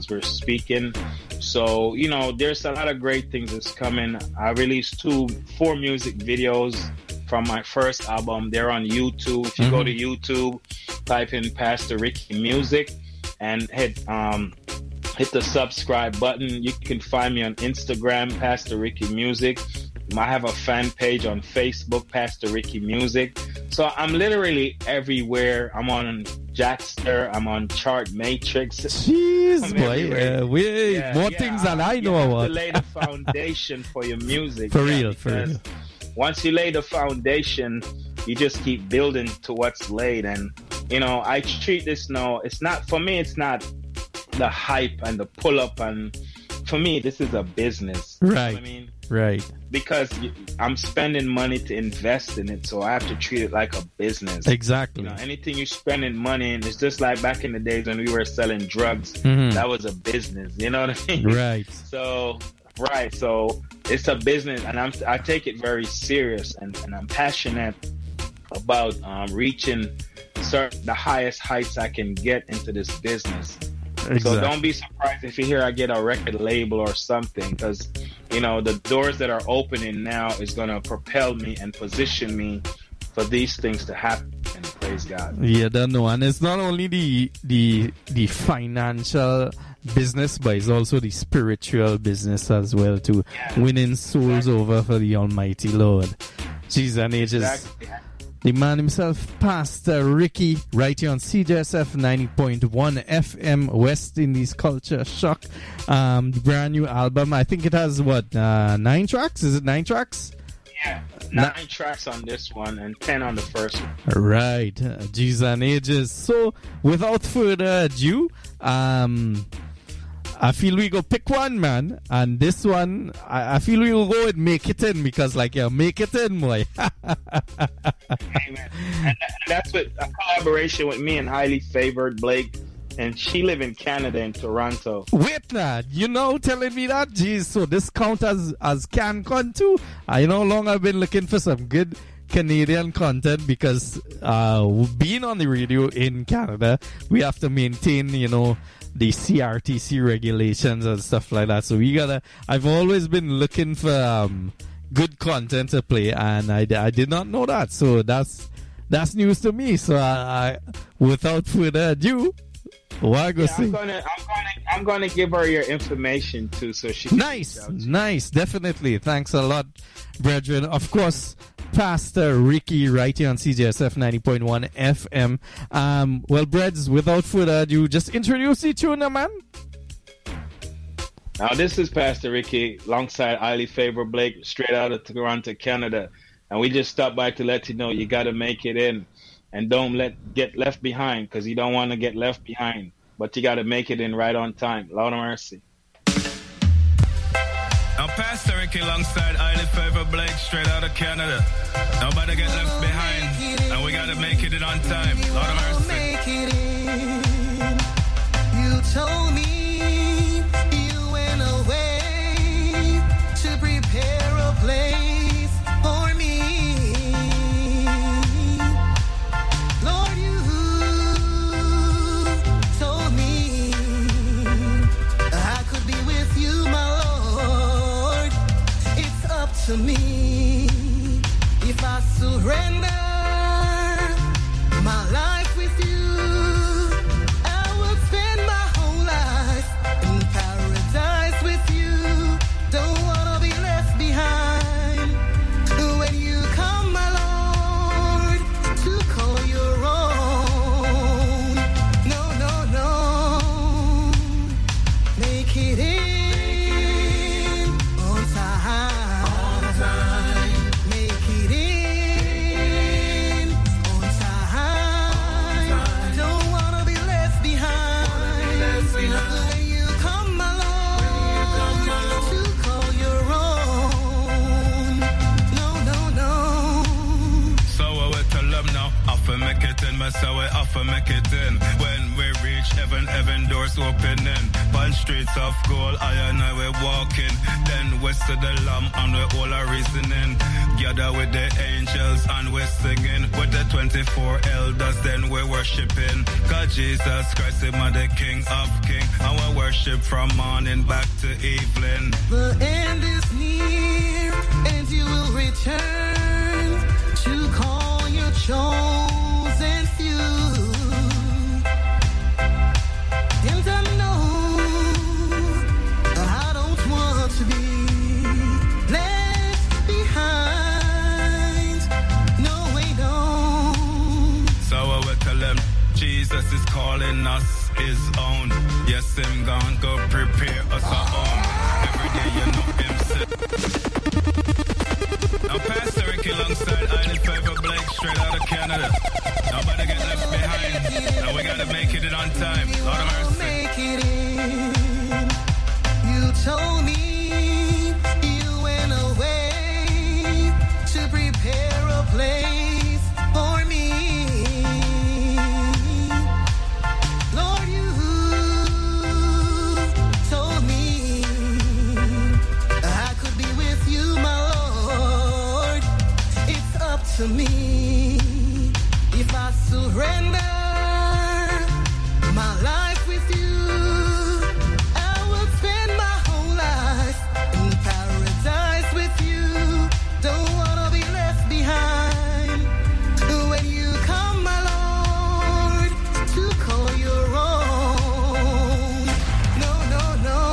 we're speaking. So, there's a lot of great things that's coming. I released 4 music videos from my first album. They're on YouTube. If you go to YouTube, type in Pastor Ricky Music and hit the subscribe button. You can find me on Instagram, Pastor Ricky Music. I have a fan page on Facebook, Pastor Ricky Music. So I'm literally everywhere. I'm on Jackster. I'm on Chart Matrix. Jeez, boy. More things than I know about. You have to lay the foundation for your music. For real. Once you lay the foundation, you just keep building to what's laid. And, I treat this now. It's not the hype and the pull-up. And for me, this is a business. Right. You know what I mean? Right. Because I'm spending money to invest in it, so I have to treat it like a business. Exactly. Anything you're spending money in, it's just like back in the days when we were selling drugs. That was a business. You know what I mean? Right. So it's a business, and I take it very serious, and I'm passionate about reaching the highest heights I can get into this business. Exactly. So don't be surprised if you hear I get a record label or something, because the doors that are opening now is going to propel me and position me for these things to happen. And praise God. Yeah, don't know. And it's not only the financial business, but it's also the spiritual business as well, too. Yeah, winning souls over for the Almighty Lord. Jesus and ages. Exactly. The man himself, Pastor Ricky, right here on CJSF 90.1 FM, West Indies Culture Shock. Brand new album. I think it has, 9 tracks? Is it 9 tracks? Yeah, 9 tracks on this one and 10 on the first one. Right. Jesus and ages. So, without further ado, I feel we go pick one, man. And this one, I feel we will go with Make It In, because Make It In, boy. Amen. And that's with a collaboration with me and Highly Favored Blake. And she live in Canada, in Toronto. Wait, now, telling me that? Jeez, so this count as CanCon too? I know how long I've been looking for some good Canadian content, because being on the radio in Canada, we have to maintain, the CRTC regulations and stuff like that. So I've always been looking for good content to play, and I did not know that. So that's news to me. So without further ado, what I say? I'm gonna give her your information too, so she can nice, definitely. Thanks a lot, brethren. Of course, Pastor Ricky right here on CJSF 90.1 FM. Well, Breads, without further ado, just introduce each other, man. Now, this is Pastor Ricky alongside Highly Favored Blake, straight out of Toronto, Canada. And we just stopped by to let you know you got to make it in. And don't get left behind, because you don't want to get left behind. But you got to make it in right on time. Lord of mercy. I'm Pastor Ricky alongside Highly Favored Blake, straight out of Canada. Nobody get left behind, and we got to make it in on time. Lord of mercy. Make it in. You told me you went away to prepare a place for me. Lord, you told me I could be with you, my Lord. It's up to me if I surrender my life with you. I will spend my whole life in paradise with you. Don't wanna be left behind when you come, my Lord, to call your own. No, no, no. Make it in on time. Make it in On streets of gold, I and I we're walking. Then west of the Lamb and we all are reasoning. Gather with the angels and we're singing. With the 24 elders, then we're worshiping. God Jesus Christ, him are the King of Kings. And we worship from morning back to evening. The end is near, and you will return to call your chosen few. And I know I don't want to be left behind. No, we don't. So I will tell them Jesus is calling us his own. Yes, him gone go prepare us our own. Every day you know him say. Now Pastor Ricky alongside Island Favor Blake straight out of Canada. Nobody get left behind. Now we gotta make it in on time. Lord of mercy. Make it in. You told me you went away to prepare a place for me. Lord, you told me I could be with you, my Lord. It's up to me. If I surrender my life with you, I will spend my whole life in paradise with you. Don't wanna be left behind. When you come, my Lord, to call your own. No, no, no.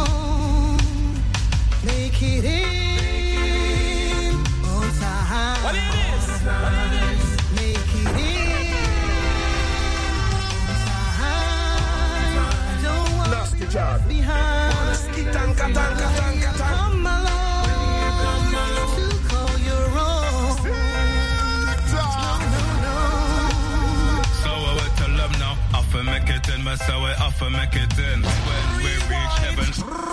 Make it in on time. What it is? Make it in on time. Don't want to be left behind. Come, my Lord, to call your own. No, no, So I will tell them now, offer make it in, but so I offer make it in. When we reach heaven.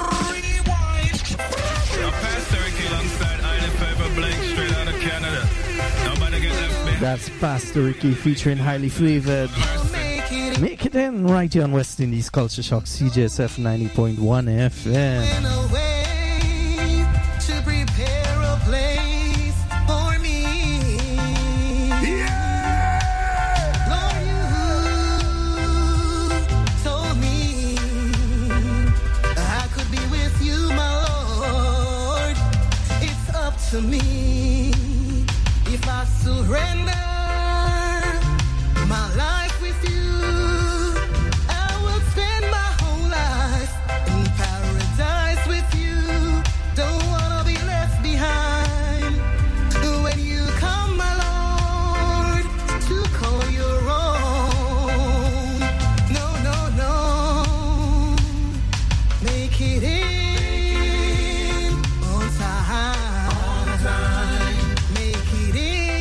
Now Pastor Ricky alongside Island Favor Blake straight out of Canada. Nobody get left behind. That's Pastor Ricky featuring Highly Flavored. no. Make it Make it in right here on West Indies Culture Shock, CJSF 90.1 FM. in a way to prepare a place for me. Lord, you told me I could be with you, my Lord. It's up to me. If I surrender my life with you, I will spend my whole life in paradise with you. Don't wanna be left behind. When you come, my Lord, to call your own. No, no, no. Make it in on time. Make it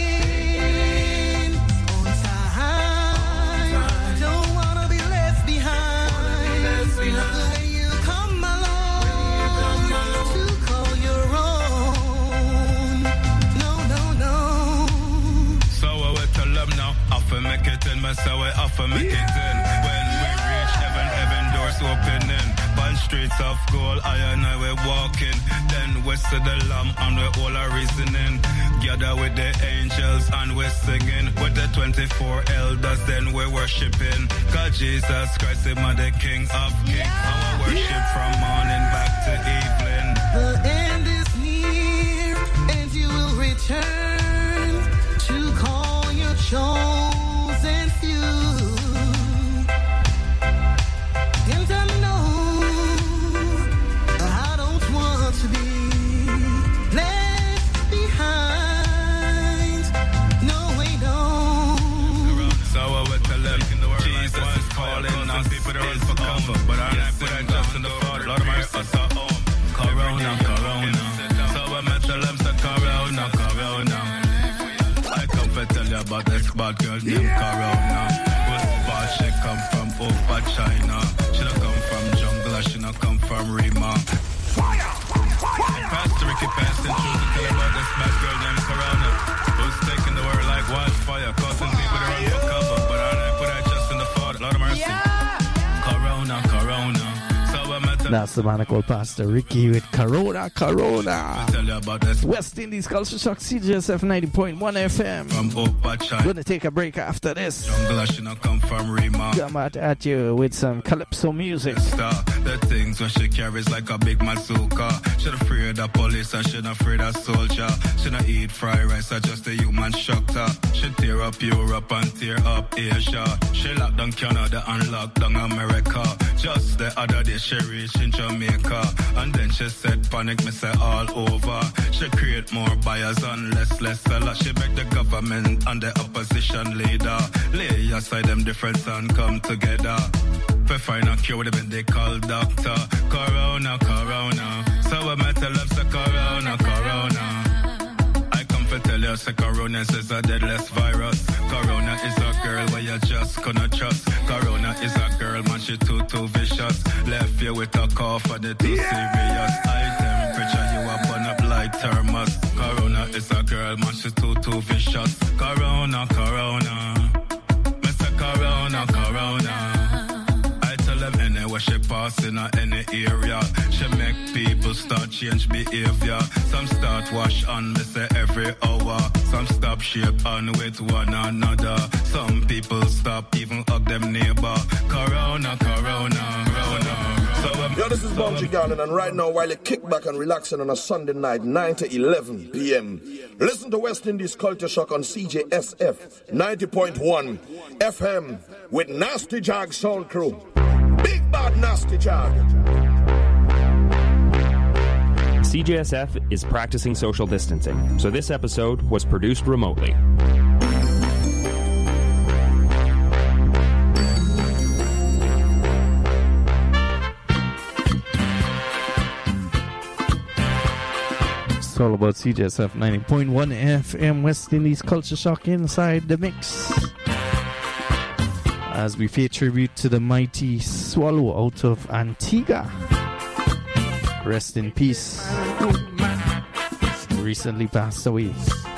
in on time. Don't wanna be left behind. When you come, my Lord, to call your own. No, no, no. So I will tell them now, offer make it in, but so I offer make it in. When we reach heaven, heaven doors opening. On streets of gold, I and I we're walking. Then west of the Lamb and we all are reasoning. Gather with the angels and we're singing. With the 24 elders, then we're worshiping. God Jesus Christ, him are the King of Kings. And we worship from morning back to evening. The end is near, and you will return to call your chosen few. And I know I don't want to be left behind. No, we don't. So I will tell them, Jesus is calling us. People that run for comfort, but I'm not putting just in the Father. Lord of mercy, us our own. Corona, corona. So I'm going to tell them, say corona, corona. I come to tell you about this bad girl named Corona. What's bad? She come from over China. She don't come from jungle, she don't come from Rima. Pastor Ricky passing through to tell about this bad girl named Corona, who's taking the world like wildfire, causing people to run for cover. But I put her just in the Father. Lord of mercy. Corona, corona. So I'm That's the man called Pastor Ricky with Corona. Tell you about this. West Indies Culture Shock, CJSF 90.1 FM. From Opa Gonna take a break after this. Jungle, she not come from Rima. Come out at you with some calypso music. The things when she carries like a big mazooka. She not afraid of police and she not afraid of soldier. She not eat fried rice or just a human shocker. She tear up Europe and tear up Asia. She lock down Canada and lock down America. Just the other day she reached in Jamaica. And then she said panic me say all over. She create more buyers and less sellers. She beg the government and the opposition leader. Lay aside them difference and come together. For find a cure when they call doctor. Corona. So we met love say corona. I come to tell you say corona is a deadless virus. Corona is a girl where you just couldn't trust. Corona is a girl, man, she too vicious. Left you with a cough and it too serious. High temperature, you up on up like thermos. Corona is a girl, man, she too vicious. Corona. Mr. Corona. Them anywhere she pass in any area. She make people start change behavior. Some start wash on me say every hour. Some stop shake on with one another. Some people stop even hug them neighbor. Corona. Yo, this is Bounty Garden, and right now while you kick back and relaxing on a Sunday night 9 to 11 p.m. listen to West Indies Culture Shock on CJSF 90.1 FM with Nasty Jag Sound Crew. Big bad Nasty Jag. CJSF is practicing social distancing, so this episode was produced remotely. It's all about CJSF 90.1 FM, West Indies Culture Shock inside the mix. As we pay tribute to the mighty Swallow out of Antigua. Rest in peace. Recently passed away.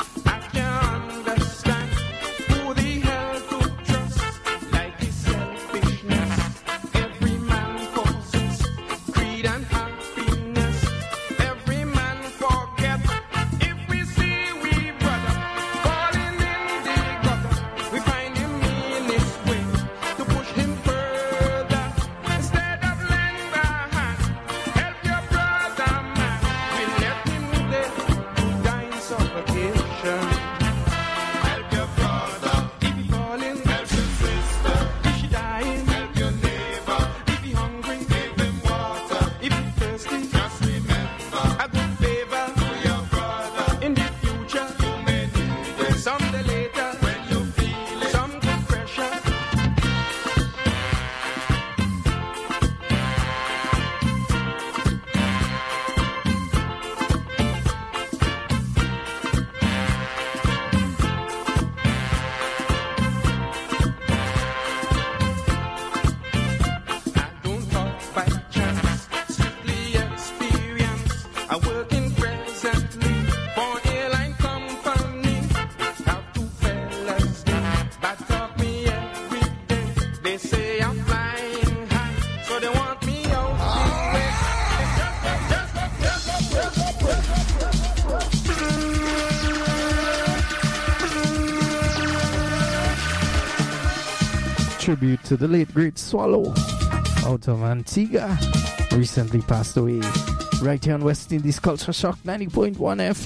Tribute to the late great Swallow out of Antigua, recently passed away. Right here on West Indies Culture Shock 90.1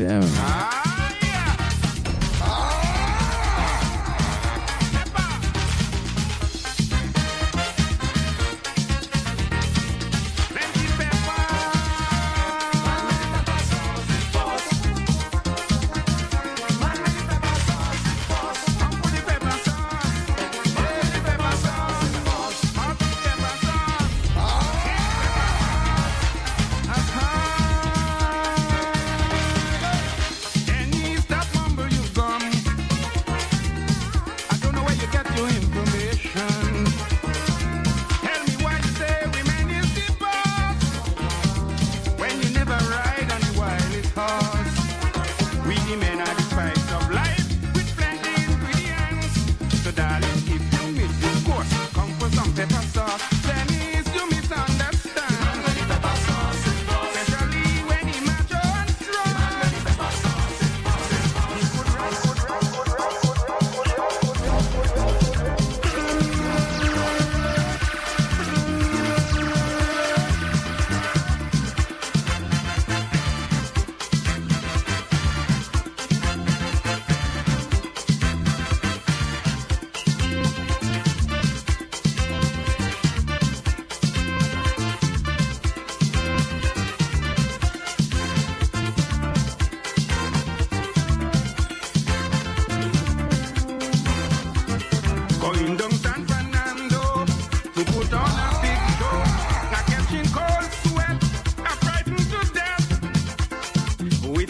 FM. Can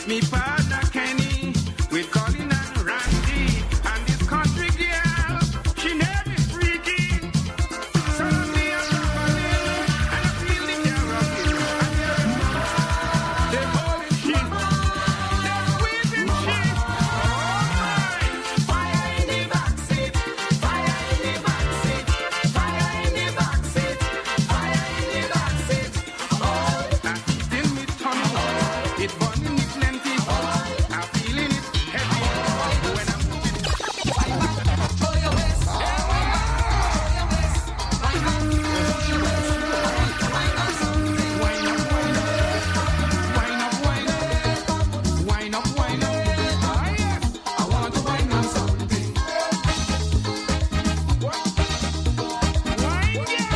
me partner Kenny, with Colin and Randy, and this country girl, she name is Freaky. Suddenly I'm running, and I feel the air rocking. They're holding shit, they're squeezing shit. Fire in the backseat, fire in the backseat, fire in the backseat, fire in the backseat. And still me tummy, it burning me plenty. I'm feeling it heavy when I'm moving. For your waist, for your waist, wine up, wine up, wine up, wine up, wine up. Ah yes, I want to wine on something. What? Wine, yeah.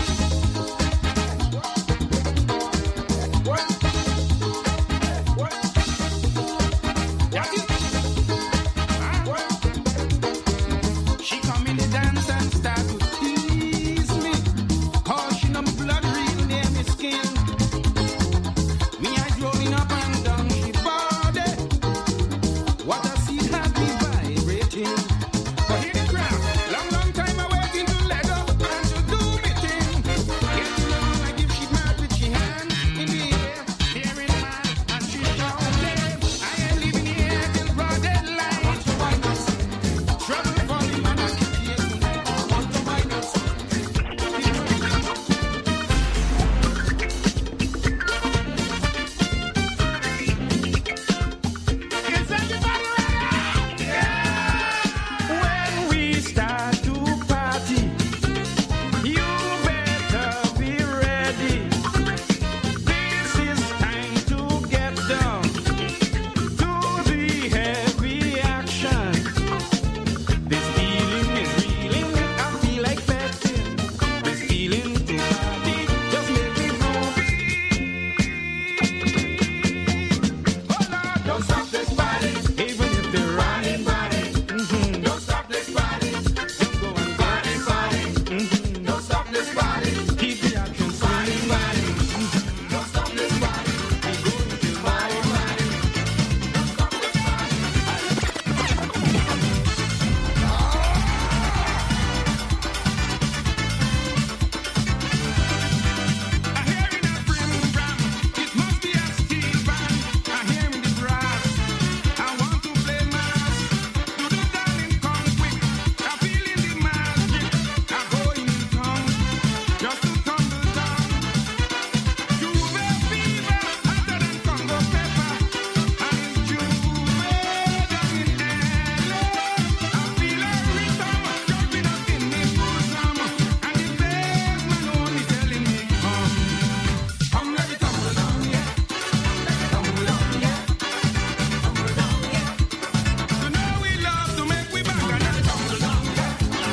What? What? That is what? She come in the dance and start to tease me. Cause she know my blood real near me skin. Me eyes rolling up and down she body. What I see have me vibrating. But hear the crowd. Long time I waiting to let up and to do me thing. Getting on like if she mad with she hand in the air. Tearing mad and she shouting. I ain't leaving here till broad daylight. Trouble falling and I keep hearing. I want to wind up something. Is everybody ready? Yeah! When we start to party, you better be ready. This is time to get down to the heavy action. This feeling is reeling, I feel like betting. This feeling to party just make me move. Oh Lord, don't stop this party, even if they're running body. Don't stop this party, don't go and burning body. Don't stop this party, keep the action swinging body. Don't stop this party, keep going till body. Don't stop this party. I hear in a brim bram, it must be a steel band. I hear in the brass, I want to play mass. Do the darling come quick, I feel in the magic. I go in town, just to tumble down. Juve fever, hotter than Congo pepper. And it's Juve down in LA. I feel a rhythm jumping up in me bosom. And the bassman only telling me, come let it tumble down, yeah. Tumble down, yeah. Tumble down, yeah. So now we love to make we back and then tumble down, yeah.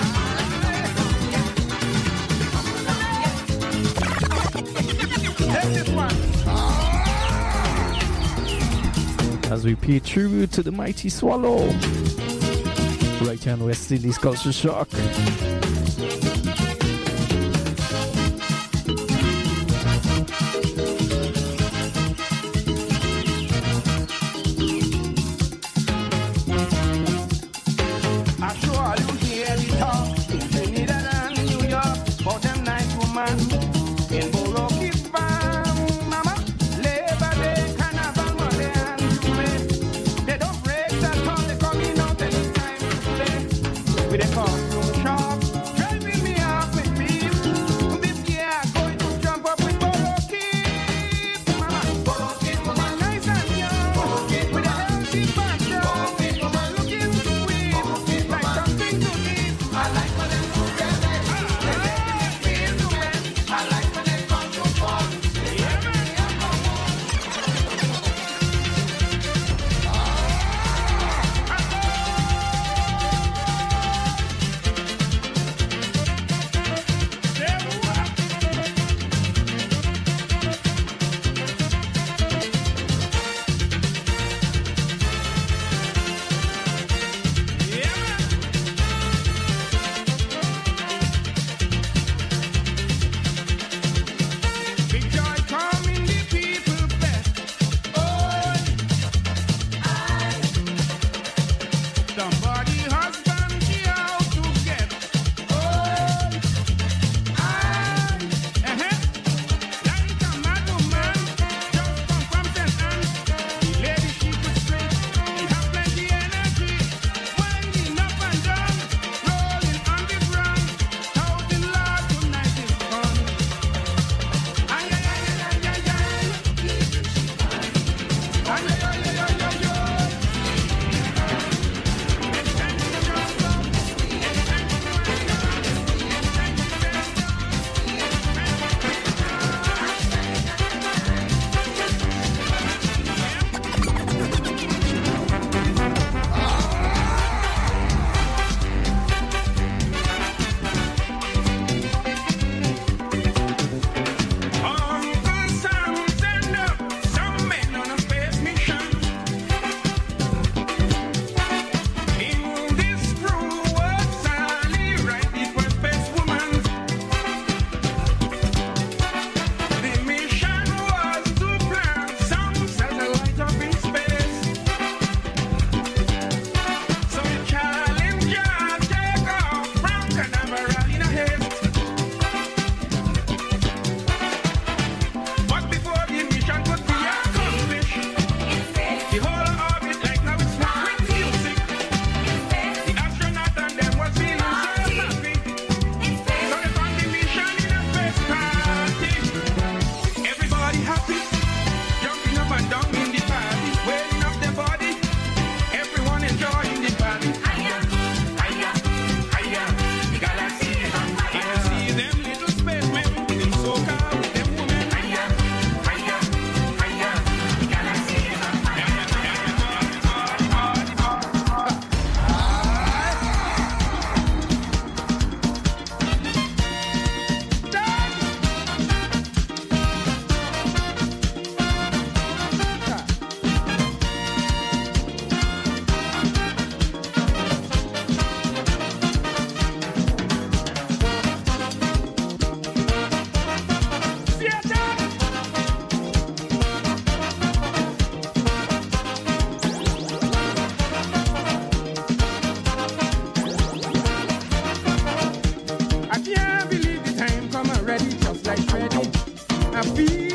Take this one. As we pay tribute to the mighty Swallow. Right here on West Indies Culture Shock. I show all you hear the talk in Trinidad and New York about them nice woman in Borough Farm, mama. Labor Day, Carnival, Monday and Tuesday. They don't break that all, they coming out anytime to play. With a costume shop, driving me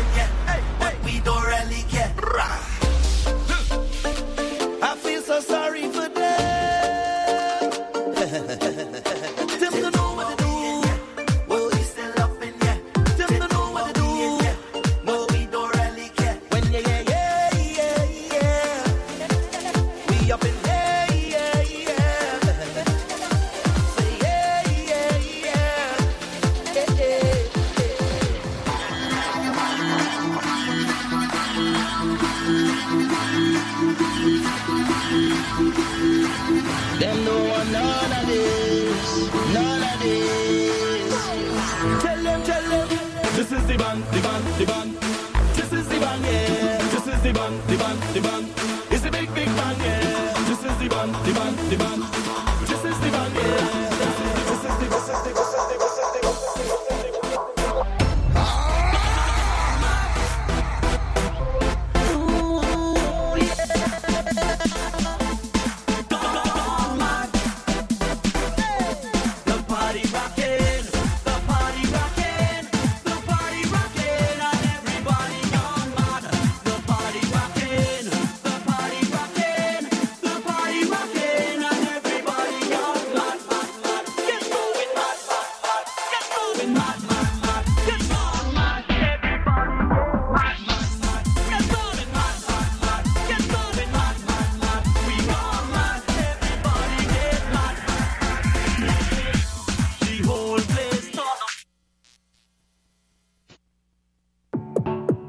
saying, yeah, but we don't really care. I feel so sorry for them. Them don't know what to do. Oh, we still up in yeah. Them don't know what to do. No, we don't really care. When yeah. We up in yeah. Say yeah. Them no want none of this. Tell them. This is the band. This is the band, yeah. This is the band.